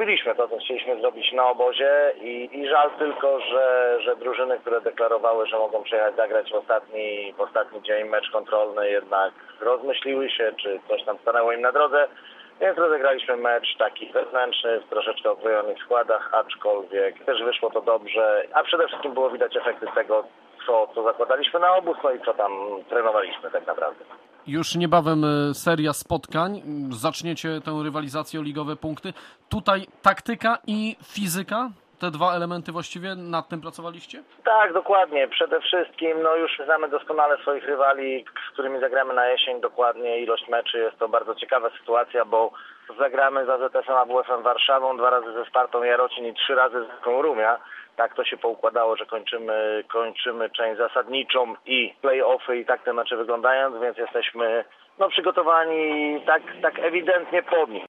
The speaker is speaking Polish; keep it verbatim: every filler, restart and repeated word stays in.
zrobiliśmy to, co chcieliśmy zrobić na obozie i, i żal tylko, że, że drużyny, które deklarowały, że mogą przyjechać zagrać w ostatni, w ostatni dzień mecz kontrolny, jednak rozmyśliły się, czy coś tam stanęło im na drodze. Więc rozegraliśmy mecz taki wewnętrzny, w troszeczkę okrojonych składach, aczkolwiek też wyszło to dobrze, a przede wszystkim było widać efekty tego, co, co zakładaliśmy na obóz, no i co tam trenowaliśmy tak naprawdę. Już niebawem seria spotkań, zaczniecie tę rywalizację o ligowe punkty. Tutaj taktyka i fizyka, te dwa elementy właściwie, nad tym pracowaliście? Tak, dokładnie. Przede wszystkim no już znamy doskonale swoich rywali, z którymi zagramy na jesień, dokładnie ilość meczy. Jest to bardzo ciekawa sytuacja, bo zagramy z A Z S-em A W F-em Warszawą, dwa razy ze Spartą Jarocin i trzy razy z Wisłą Rumia. Tak to się poukładało, że kończymy, kończymy część zasadniczą i play-offy i tak te mecze wyglądają, więc jesteśmy no, przygotowani tak, tak ewidentnie pod nich.